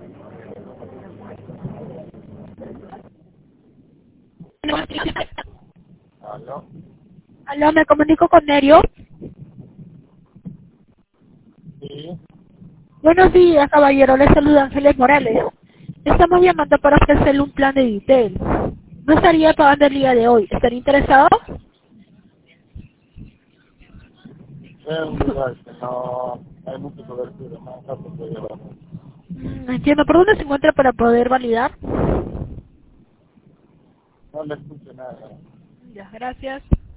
¿Aló? Aló, me comunico con Nerio. Sí. Buenos días, caballero. Le saluda Ángeles Morales. Estamos llamando para ofrecerle un plan de Vitel. No estaría pagando el día de hoy. ¿Estaría interesado? Es un lugar que no hay mucha cobertura, más acá se puede llevar. Entiendo. ¿Por dónde se encuentra para poder validar? No le escucho nada. Ya, gracias.